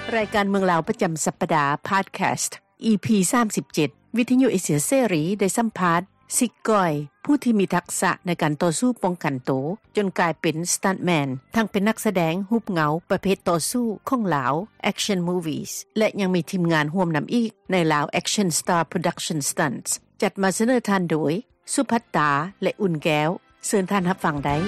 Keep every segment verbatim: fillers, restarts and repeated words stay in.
รายการเมืองลาวประจำสัปดาห์พอดแคสต์ อี พี สามสิบเจ็ด วิทยุเอเชียเสรีได้สัมภาษณ์ซิกก้อยผู้ที่มีทักษะในการต่อสู้ป้องกันโตจนกลายเป็นสตันท์แมนทั้งเป็นนักแสดงรูปเงาประเภทต่อสู้ของลาว Action Movies และยังมีทีมงานร่วมนําอีกในลาว Action Star Production Stunts จัดมาเสนอท่านโดยสุภัตตาและอุ่นแก้วเชิญท่านรับฟังได้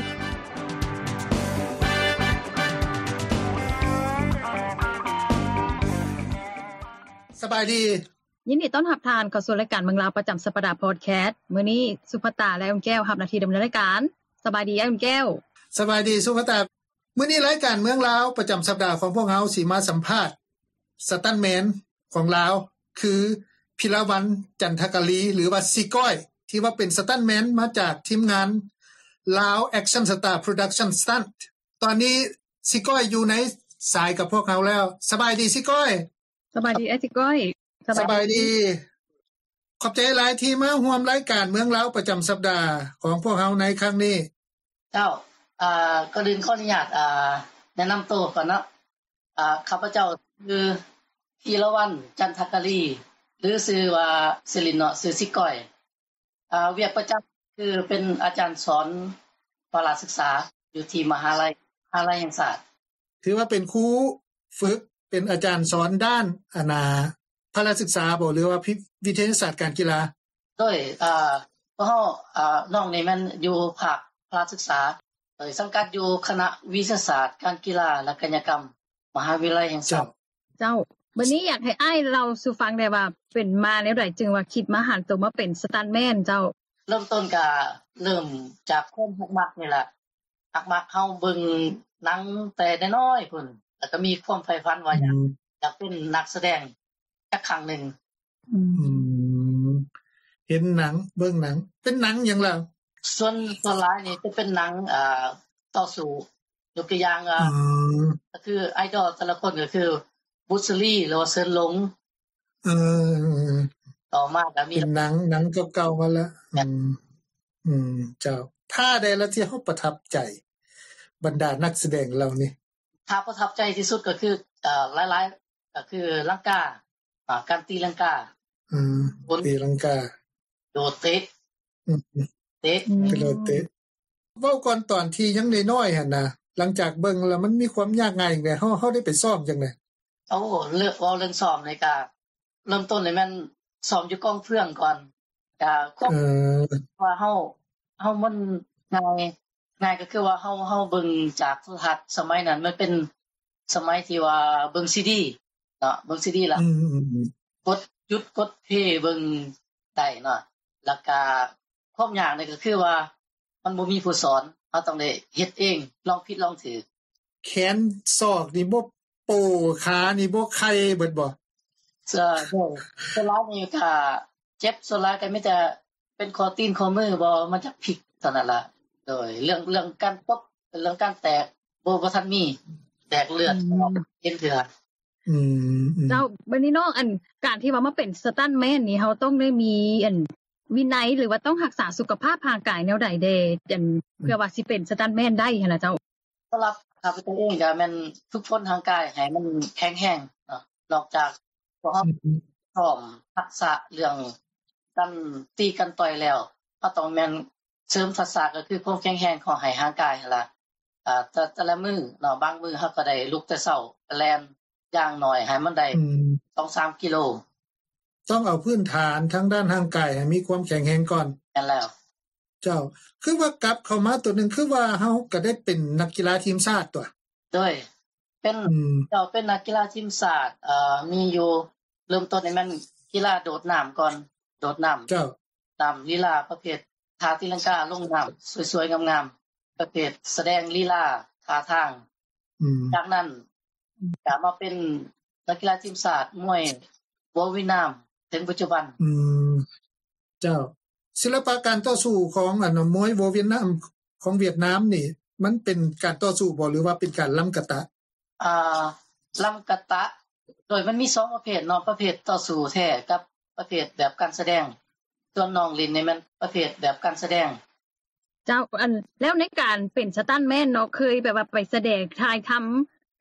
สบายดียินดีต้อนรับทานเข้าสู่รายการเมืองลาวประจําสัปดาห์พอดแคสต์มื้อนี้สุภัตตาและอุ่นแก้วรับหน้าที่ดําเนินรายการสบายดีอุ่นแก้วสบายดีสุภัตตามื้อนี้รายการเมืองลาวประจําสัปดาห์ของพวกเฮาสิมาสัมภาษณ์สตันท์แมนของลาวคือพิรวันจันทกลีหรือว่าซิก้อยที่ว่าเป็นสตันท์แมนมาจากทีมงานลาว Action Star Production Stunt ตอนนี้ซิก้อยอยู่ในสายกับพวกเฮาแล้วสบายดีซิก้อยสบายดีไอ้ซิก้อยสบายดีขอบใจหลายที่มาร่วมรายการเมืองลาวประจําสัปดาห์ของพวกเฮาในครั้งนี้เจ้าอ่าก็ดินขออนุญาตอ่าแนะนําตัวก่อนเนาะอ่าข้าพเจ้าคือพีรวันจันทกลีหรือชื่อว่าศิรินเนาะชื่อซิก้อยอ่าเวียกประจําคือเป็นอาจารย์สอนภาระศึกษาอยู่ที่มหาลัยมหาลัยแห่งศาสตร์ถือว่าเป็นครูฝึกเป็นอาจารย์สอนด้านอาณาภาระศึกษาบ่หรือว่าวิทยาศาสตร์การกีฬาโดยอ่าเพราะเฮาอ่าน้องนี่มันอยู่ภาคภาระศึกษาโดยสังกัดอยู่คณะวิทยาศาสตร์การกีฬาและกายกรรมมหาวิทยาลัยแห่งศาสตร์เจ้าวันนี้อยากให้อ้ายเราสู่ฟังได้ว่าเป็นมาแนวใดจึงว่าคิดมาหันตัวมาเป็นสตันท์แมนเจ้าเริ่มต้นก็เริ่มจากความฮักมักนี่แหละฮักมักเฮาเบิ่งหนังแต่น้อยๆพุ่นแล้วก็มีความใฝ่ฝันว่าอยากอยากเป็นนักแสดงสักครั้งนึงอืมเห็นหนังเบิ่งหนังเป็นหนังหยังล่ะส่วนส่วนหลายนี่จะเป็นหนังอ่าต่อสู้ยกตัวอย่างอ่าก็คือไอดอลแต่ละคนก็คือบุษลีหรือว่าเซินหลงเออต่อมาก็มีเป็นหนังหนังเก่าๆมาแล้วอืมอืมเจ้าถ้าได้แล้วที่เฮาประทับใจบรรดานักแสดงเหล่านี้ถ้าประทับใจที่สุดก็คือเอ่อหลายๆก็คือลังกาอ่าการตีลังกาอืมตีลังกาโดดเตะอืมเตะกระโดดเตะเว้าก่อนตอนที่ยังน้อยๆหั่นน่ะหลังจากเบิ่งแล้วมันมีความยากง่ายจังได๋เฮาเฮาได้ไปซ้อมจังได๋โอ้เลือกเว้าเรื่องซ้อมนี่ก็เริ่มต้นเลยแม่นซ้อมอยู่กองเฟืองก่อนก็ควบว่าเฮาเฮามันง่ายง่ายก็คือว่าเฮาเฮาเบิ่งจากโทรทัศน์สมัยนั้นมันเป็นสมัยที่ว่าเบิ่งซีดีเนาะเบิ่งซีดีล่ะกดหยุดกดเพลย์เบิ่งได้เนาะแล้วก็ความยากนี่ก็คือว่ามันบ่มีผู้สอนเฮาต้องได้เฮ็ดเองลองผิดลองถูกแขนศอกนี่บ่โปขานี่บ่ไข้เบิดบ่ใช่ๆสลายนี่ก็เจ็บสลายก็มีแต่เป็นคอตีนคอมือบ่มันจะพลิกเท่านั้นล่ะโดยเรื่องเรื่องการตบเรื่องการแตกบ่บ่ทันมีแตกเลือดออกเห็นเถื่ออืมเจ้าบัดนี้น้องอันการที่ว่ามาเป็นสตันท์แมนนี่เฮาต้องได้มีอันวินัยหรือว่าต้องรักษาสุขภาพร่างกายแนวใดเด้จังเพื่อว่าสิเป็นสตันท์แมนได้หั่นล่ะเจ้าสำหรับข้าพเจ้าเองก็แม่นฝึกฝนทางกายให้มันแข็งแรงเนาะนอกจากพวกเฮาซ้อมทักษะเรื่องการตีกันต่อยแล้วก็ต้องแม่นเสริมทักษะก็คือความแข็งแรงของให้ร่างกายหั่นล่ะอ่าแต่แต่ละมื้อเนาะบางมื้อเฮาก็ได้ลุกแต่เช้าแล่นอย่างน้อยให้มันได้ สองถึงสาม กิโลต้องเอาพื้นฐานทางด้านร่างกายให้มีความแข็งแรงก่อนแม่นแล้วเจ้าคือว่ากลับเข้ามาตัวนึงคือว่าเฮาก็ได้เป็นนักกีฬาทีมชาติตัวโดยเป็นเจ้าเป็นนักกีฬาทีมชาติเอ่อมีอยู่เริ่มต้นนี่มันกีฬาโดดน้ําก่อนโดดน้ําเจ้าตามลีลาประเภทท่าตีลังกาลงน้ําสวยๆงามๆประเภทแสดงลีลาท่าทางอืมจากนั้นก็มาเป็นนักกีฬาทีมชาติมวยโววินามถึงปัจจุบันอืมเจ้าศิลปะการต่อสู้ของอันมวยโวเวียดนามของเวียดนามนี่มันเป็นการต่อสู้บ่หรือว่าเป็นการล้ํากะตะอ่าล้ํากะตะโดยมันมีสองประเภทเนาะประเภทต่อสู้แท้กับประเภทแบบการแสดงส่วนน้องลินนี่มันประเภทแบบการแสดงเจ้าอันแล้วในการเป็นสตันท์แมนเนาะเคยแบบว่าไปแสดงถ่ายทํา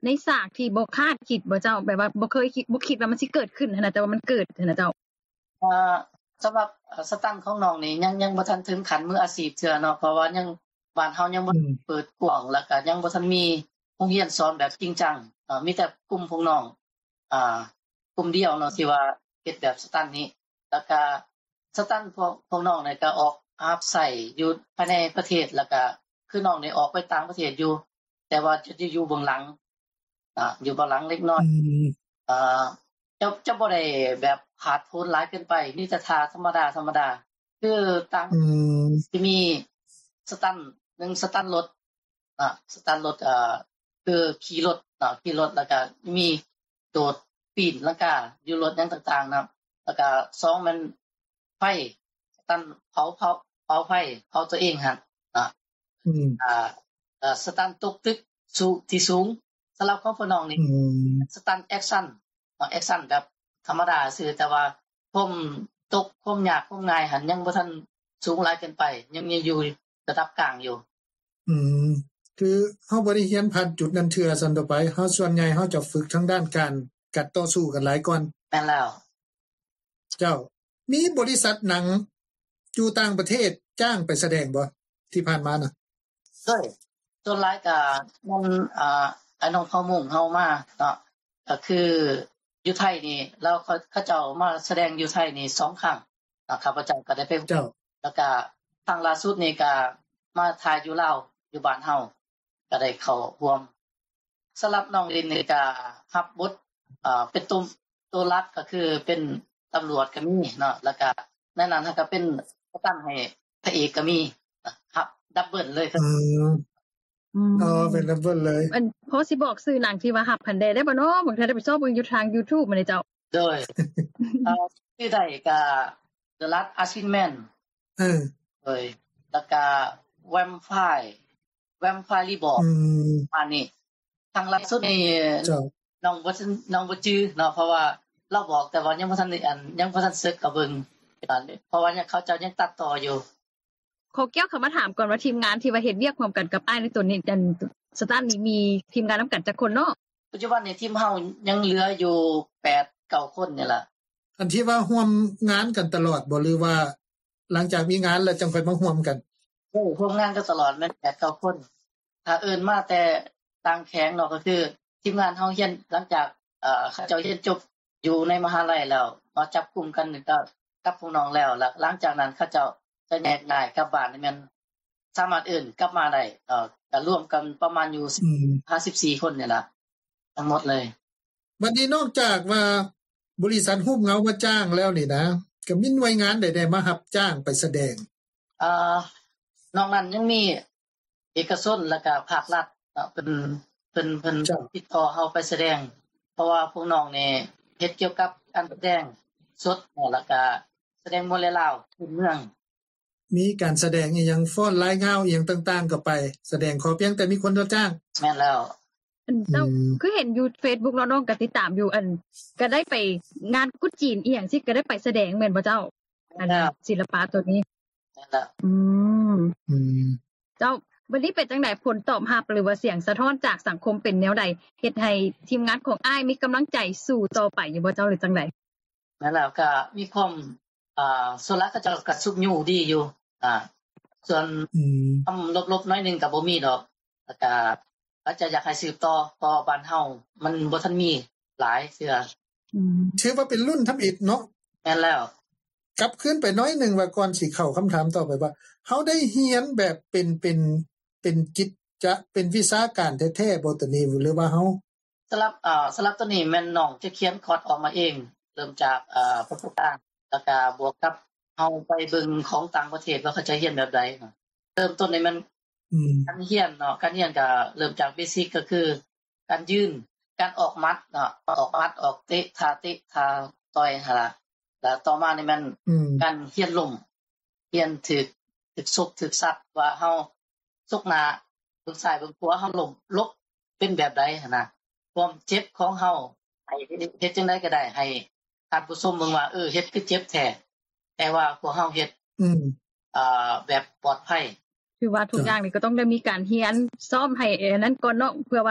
ในฉากที่บ่คาดคิดบ่เจ้าแบบว่าบ่เคยคิดบ่คิดว่ามันสิเกิดขึ้นหั่นน่ะแต่ว่ามันเกิดหั่นน่ะเจ้าอ่าสำหรับสตันของน้องนี่ยังยังบ่ทันถึงขั้นมืออาชีพเทื่อเนาะเพราะว่ายังบ้านเฮายังบ่เปิดกว้างแล้วก็ยังบ่ทันมีโรงเรียนสอนแบบจริงจังอ่ามีแต่กลุ่มพวกน้องอ่ากลุ่มเดียวเนาะที่ว่าเฮ็ดแบบสตันนี้แล้วก็สตันพวกพวกน้องนี่ก็ออกอาบใส่อยู่ภายในประเทศแล้วก็คือน้องนี่ออกไปต่างประเทศอยู่แต่ว่าจะอยู่เบื้องหลังอ่าอยู่เบื้องหลังเล็กน้อยอ่าจะจะบ่ได้แบบผาดโผนหลายเกินไปมีแต่ท่าธรรมดาธรรมดาคือต่างที่มีสตันนึงสตันรถอ่าสตันรถอ่าคือขี่รถอ่าขี่รถแล้วก็มีโดดปีนแล้วก็อยู่รถอย่างต่างๆนะครับแล้วก็สองมันไฟสตันเผาเผาเผาไฟเผาตัวเองหั่นอ่าอืมอ่าเอ่อสตันตกตึกสูงที่สูงสำหรับของพ่อน้องนี่สตันแอคชั่นอ่าแอคชั่นแบบธรรมดาซื่อแต่ว่าผมตกผมยากผมง่ายหั่นยังบ่ทันสูงหลายเกินไปยังอยู่ระดับกลางอยู่อืมคือเฮาบ่ได้เรียนผ่านจุดนั้นเทื่อซั่นต่อไปเฮาส่วนใหญ่เฮาจะฝึกทางด้านการกัดต่อสู้กันหลายก่อนแม่นแล้วเจ้ามีบริษัทหนังอยู่ต่างประเทศจ้างไปแสดงบ่ที่ผ่านมาน่ะใช่ส่วนหลายก็มันอ่าไอ้น้องเขามุ่งเฮามาเนาะก็คืออยู่ไทยนี่แล้วเขาเขาเจ้ามาแสดงอยู่ไทยนี่สองครั้งอ่าข้าพเจ้าก็ได้ไปเจ้าแล้วก็ครั้งล่าสุดนี่ก็มาถ่ายอยู่ลาวอยู่บ้านเฮาก็ได้เข้าร่วมสำหรับน้องลินนี่ก็รับบทอ่าเป็นตัวตัวหลักก็คือเป็นตำรวจก็มีเนาะแล้วก็ในนั้นก็เป็นตั้งให้พระเอกก็มีครับดับเบิลเลยครับอืมอ๋อเป็นดับเบิลเลยอันพอสิบอกชื่อหนังที่ว่ารับพันได้ได้บ่เนาะบางทีได้ไปชอบเบิ่งอยู่ทาง YouTube มาเลยเจ้าโดยเอ่อชื่อใดก็ The Last Assignment เออเอ้ยแล้วก็ Vampire Vampire Reborn อืมอันนี้ทางล่าสุดนี่น้องบ่น้องบ่จื้อเนาะเพราะว่าเราบอกแต่ว่ายังบ่ทันได้อันยังบ่ทันเสิร์ชก็เบิ่งเพราะว่าเขาเจ้ายังตัดต่ออยู่ขอแก้วเข้ามาถามก่อนว่าทีมงานที่ว่าเฮ็ดเวียกร่วมกันกับอ้ายในตัวนี้อันสตาร์นี่มีทีมงานนํากันจักคนเนาะปัจจุบันในทีมเฮายังเหลืออยู่แปด เก้าคนนี่ล่ะอันที่ว่าร่วมงานกันตลอดบ่หรือว่าหลังจากมีงานแล้วจังค่อยมาร่วมกันโอ้ร่วมงานกันตลอดแม่นแปด เก้าคนถ้าเอิ้นมาแต่ต่างแข็งเนาะก็คือทีมงานเฮาเรียนหลังจากเอ่อเขาเจ้าเรียนจบอยู่ในมหาลัยแล้วมาจับกลุ่มกันก็กับพวกน้องแล้วหลังจากนั้นเขาเจ้าจะแยกย้ายกลับบ้านนี่แม่นสามารถอื่นกลับมาได้เอ่อก็รวมกันประมาณอยู่ห้าสิบสี่คนนี่ล่ะทั้งหมดเลยบัดนี้นอกจากว่าบริษัทฮู้เงามาจ้างแล้วนี่นะก็มีหน่วยงานใดๆมารับจ้างไปแสดงอ่านอกนั้นยังมีเอกชนแล้วก็ภาครัฐเนาะเป็นเพิ่นเพิ่นติดต่อเฮาไปแสดงเพราะว่าพวกน้องนี่เฮ็ดเกี่ยวกับการแสดงสดแล้วก็แสดงมวยลาวพื้นเมืองมีการแสดงอีหยังฟ้อนรายงาวอีหยังต่างๆก็ไปแสดงขอเพียงแต่มีคนจ้างแม่นแล้วอันเจ้าคือเห็นอยู่ Facebook น้องๆก็ติดตามอยู่อันก็ได้ไปงานกุดจีนอีหยังสิก็ได้ไปแสดงแม่นบ่เจ้าอันศิลปะตัวนี้นั่นล่ะอืมอืมเจ้าบัดนี้เป็นจังได๋ผลตอบรับหรือว่าเสียงสะท้อนจากสังคมเป็นแนวใดเฮ็ดให้ทีมงานของอ้ายมีกําลังใจสู้ต่อไปอยู่บ่เจ้าหรือจังได๋นั่นแล้วก็มีความอ่าส่วนหลายก็จะกระสุบอยู่ดีอยู่อ่าส่วนอืมทําลบๆน้อยนึงก็บ่มีดอกแล้วก็อาจจะอยากให้สืบต่อเพราะบ้านเฮามันบ่ทันมีหลายเทื่ออืมถือว่าเป็นรุ่นทำอิฐเนาะแม่นแล้วกลับคืนไปน้อยนึงว่าก่อนสิเข้าคําถามต่อไปว่าเฮาได้เรียนแบบเป็นเป็นเป็นกิจจะเป็นวิชาการแท้ๆบ่ตัวนี้หรือว่าเฮาสำหรับอ่าสำหรับตัวนี้แม่นน้องจะเขียนคอร์สออกมาเองเริ่มจากอ่าประสบการณ์แล้วก็บวกกับเฮาไปเบิ่งของต่างประเทศว่าเขาจะเรียนแบบใดเริ่มต้นนี่มันอืมการเรียนเนาะการเรียนก็เริ่มจากเบสิกก็คือการยืนการออกมัดเนาะออกมัดออกเตะท่าเตะท่าต่อยหั่นล่ะแล้วต่อมานี่มันการเรียนล้มเรียนถึกถึกซบถึกซัดว่าเฮาซกหน้าเบิ่งซ้ายเบิ่งขวาเฮาล้มลบเป็นแบบใดหั่นน่ะความเจ็บของเฮาให้เฮ็ดจังได๋ก็ได้ให้ท่านผู้ชมเบิ่งว่าเออเฮ็ดคือเจ็บแท้แต่ว่าพวกเฮาเฮ็ดอืมอ่าแบบปลอดภัยคือว่าทุกอย่างนี่ก็ต้องได้มีการเรียนซ้อมให้อันนั้นก่อนเนาะเพื่อว่า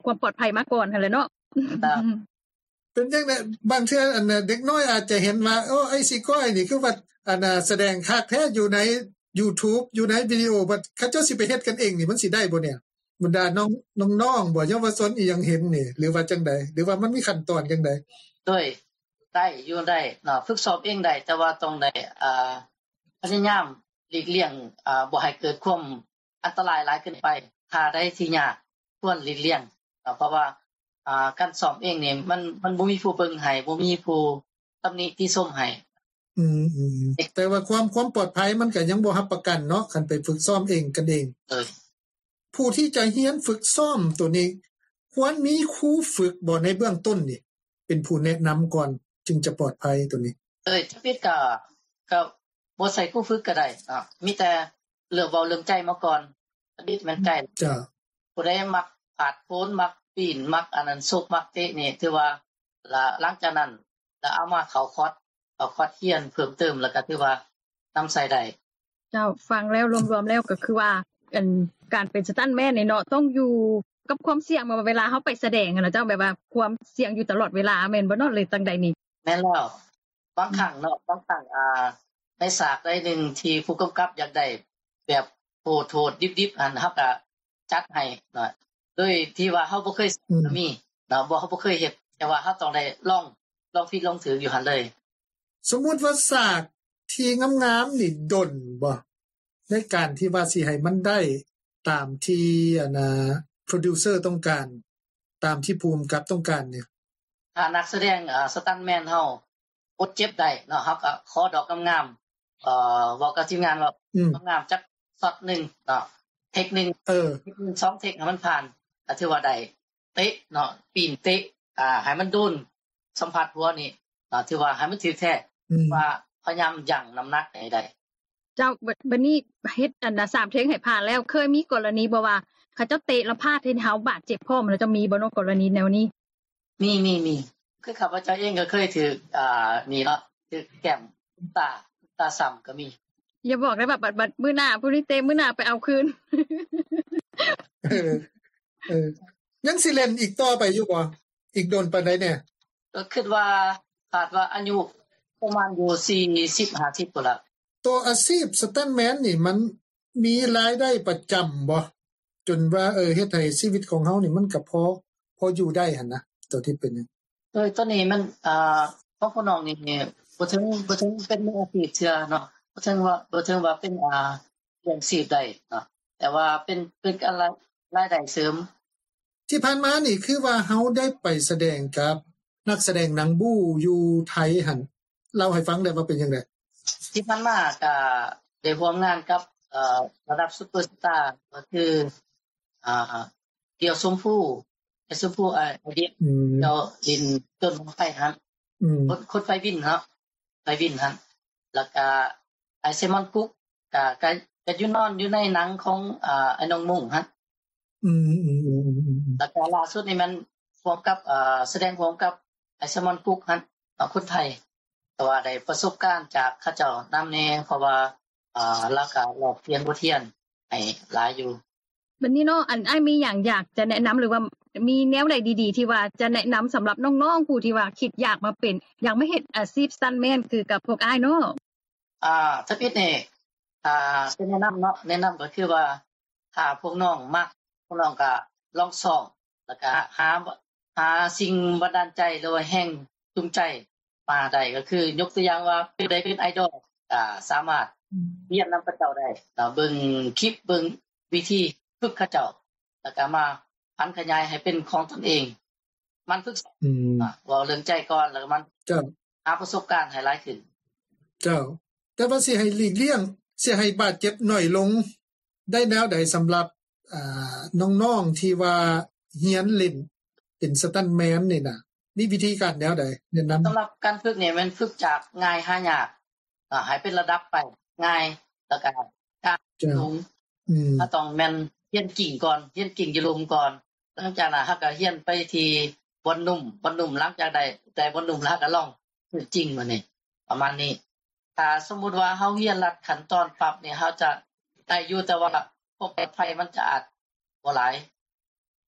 ความปลอดภัยมาก่อนหั่นแหละเนาะเป็นจังได๋บางเทื่ออันเด็กน้อยอาจจะเห็นว่าโอ้ไอ้สิก้อยนี่คือว่าอันน่ะแสดงคักแท้อยู่ใน YouTube อยู่ในวิดีโอบัดเขาเจ้าสิไปเฮ็ดกันเองนี่มันสิได้บ่เนี่ยบรรดาน้องน้องๆบ่เยาวชนอีหยังเห็นนี่หรือว่าจังได๋หรือว่ามันมีขั้นตอนจังได๋ด้วยได้อยู่ได้เนาะฝึกซ้อมเองได้แต่ว่าต้องได้อ่าพยายามหลีกเลี่ยงอ่าบ่ให้เกิดความอันตรายหลายเกินไปถ้าได้ที่ยากควรหลีกเลี่ยงเพราะว่าอ่าการซ้อมเองนี่มันมันบ่มีผู้เบิ่งให้บ่มีผู้ตำหนิติชมให้อืมๆแต่ว่าความความปลอดภัยมันก็ยังบ่รับประกันเนาะคันไปฝึกซ้อมเองกันเองเออผู้ที่จะเรียนฝึกซ้อมตัวนี้ควรมีครูฝึกบ่ในเบื้องต้นนี่เป็นผู้แนะนําก่อนจึงจะปลอดภัยตัวนี้เอ้ยถ้าผิดก็ก็บ่ใส่ครูฝึกก็ได้อ่ะมีแต่เรื่องเว้าเรื่องใจมาก่อนอดีตมันใจจ้ะผู้ใดมักผาดโผนมักปีนมักอันนั้นซุกมักเตะนี่ถือว่าละหลังจากนั้นแล้วเอามาเข้าคอร์สเอาคอร์สเรียนเพิ่มเติมแล้วก็ถือว่านําใส่ได้เจ้าฟังแล้วรวมๆแล้วก็คือว่าอันการเป็นสตันท์แมนนี่เนาะต้องอยู่กับความเสี่ยงเวลาเฮาไปแสดงน่ะเจ้าแบบว่าความเสี่ยงอยู่ตลอดเวลาแม่นบ่เนาะเลยจังได๋นี่แม่นแล้วบางครั้งเนาะบางครั้งอ่าในฉากใดนึงที่ผู้กำกับอยากได้แบบโหดๆดิบๆอันเฮาก็จัดให้เนาะโดยที่ว่าเฮาบ่เคยมีเนาะบ่เฮาบ่เคยเฮ็ดแต่ว่าเฮาต้องได้ลองลองผิดลองถูกอยู่หั่นเลยสมมุติว่าฉากที่งามๆนี่ดนบ่ในการที่ว่าสิให้มันได้ตามที่อันน่ะโปรดิวเซอร์ต้องการตามที่ผู้กำกับต้องการเนี่ยถ้านักแสดงอ่าสตันท์แมนเฮาอดเจ็บได้เนาะเฮาก็ขอดอกงามๆเอ่อเว้ากับทีมงานว่างามๆจักช็อตนึงเนาะเทคนึงเออสองเทคให้มันผ่านก็ถือว่าได้เตะเนาะปีนเตะอ่าให้มันโดนสัมผัสหัวนี่อ่าถือว่าให้มันถูกแท้ว่าพยายามยั้งน้ำหนักให้ได้เจ้าบัดนี้เฮ็ดอันน่ะสามเทคให้ผ่านแล้วเคยมีกรณีบ่ว่าเขาเจ้าเตะแล้วพลาดให้เฮาบาดเจ็บพร้อมแล้วจะมีบ่เนาะกรณีแนวนี้มีๆๆคือข้าพเจ้าเองก็เคยถูกอ่านี่เนาะถูกแก้มตาตาซ้ําก็มีอย่าบอกได้แบบบัดมื้อหน้าผู้นี้เตะมื้อหน้าไปเอาคืนเออเออยังสิเล่นอีกต่อไปอยู่บ่อีกโดนปานใดแน่ก็คิดว่าคาดว่าอายุประมาณอยู่สี่สิบ ห้าสิบพุ่นล่ะตัวอาชีพสตันท์แมนนี่มันมีรายได้ประจําบ่จนว่าเออเฮ็ดให้ชีวิตของเฮานี่มันก็พอพออยู่ได้หั่นนะตัวที่เป็นเอ้ยตอนนี้มันอ่าพวกน้องนี่บ่ถึงบ่ถึงเป็นมืออาชีพเทื่อเนาะบ่ถึงว่าบ่ถึงว่าเป็นอ่าเลี้ยงชีพได้เนาะแต่ว่าเป็นเป็นอะไรรายได้เสริมที่ผ่านมานี่คือว่าเฮาได้ไปแสดงกับนักแสดงหนังบู้อยู่ไทยหั่นเล่าให้ฟังได้ว่าเป็นจังได๋ที่ผ่านมาก็ได้ร่วมงานกับเอ่อระดับซุปเปอร์สตาร์ก็คืออ่าเดี่ยวชมพู่ไอ้ชมพู่ไอ้เดี่ยวเจ้าดินต้นไฟหั่นอืมคนไฟวินเนาะไฟวินหั่นแล้วก็ไอ้เซมอนคุกก็ก็ก็อยู่นอนอยู่ในหนังของอ่าไอ้น้องมุ่งหั่นอืมๆๆแล้วก็ล่าสุดนี่มันพร้อมกับอ่าแสดงพร้อมกับไอ้เซมอนคุกหั่นคนไทยแต่ว่าได้ประสบการณ์จากเขาเจ้านําแน่เพราะว่าอ่าแล้วก็ลอกเรียนบ่เทียนให้หลายอยู่บัดนี้เนาะอันอ้ายมีหยังอยากจะแนะนําหรือว่ามีแนวใดดีๆที่ว่าจะแนะนําสําหรับน้องๆผู้ที่ว่าคิดอยากมาเป็นอยากมาเฮ็ดอาชีพสตันท์แมนคือกับพวกอ้ายเนาะอ่าถ้าผิดนี่อ่าเป็นแนะนําเนาะแนะนําก็คือว่าถ้าพวกน้องมักพวกน้องก็ลองสอบแล้วก็หาหาสิ่งบันดาลใจหรือว่าแห่งจูงใจมาได้ก็คือยกตัวอย่างว่าเป็นได้เป็นไอดอลอ่าสามารถเรียนนําพระเจ้าได้แล้วเบิ่งคลิปเบิ่งวิธีฝึกเขาเจ้าแล้วก็มาพันขยายให้เป็นของตนเองมันฝึกอืมเว้าเรื่องใจก่อนแล้วมันเจ้าหาประสบการณ์ให้หลายขึ้นเจ้าแต่ว่าสิให้หลีกเลี่ยงสิให้บาดเจ็บน้อยลงได้แนวใดสําหรับอ่าน้องๆที่ว่าเรียนเล่นเป็นสตันท์แมนนี่น่ะมีวิธีการแนวใดแนะนําสําหรับการฝึกนี่มันฝึกจากง่ายหายากอ่าให้เป็นระดับไปง่ายแล้วก็การสูงอืมถ้าต้องแม่นเรียนกิ่งก่อนเรียนกิ่งอยู่ลมก่อนหลังจากนั้นเฮาก็เรียนไปที่บนนุ่มบนนุ่มหลังจากได้แต่บนนุ่มแล้วก็ลองคือจริงว่านี่ประมาณนี้ถ้าสมมุติว่าเฮาเรียนรัดขั้นตอนปรับนี่เฮาจะได้อยู่แต่ว่าพวกปลอดภัยมันจะอาจบ่หลายเพ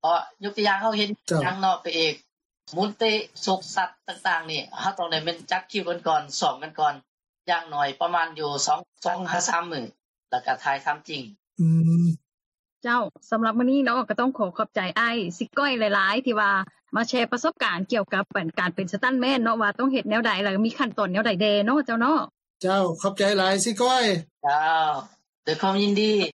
เพราะยกตัวอย่างเฮาเห็นทางเนาะไปเอกมุนเตะศกสัตว์ต่างๆนี่เฮาต้องได้แม่นจัดคิวกันก่อนซ้อมกันก่อนอย่างน้อยประมาณอยู่สอง สองถึงสามมื้อแล้วก็ถ่ายทําจริงอืมเจ้าสําหรับมื้อนี้เนาะก็ต้องขอขอบใจอ้ายสิก้อยหลายๆที่ว่ามาแชร์ประสบการณ์เกี่ยวกับการเป็นสตันแมนเนาะว่าต้องเฮ็ดแนวใดแล้วมีขั้นตอนแนวใดแดเนาะเจ้าเนาะเจ้าขอบใจหลายสิก้อยเจ้าด้วยความยินดี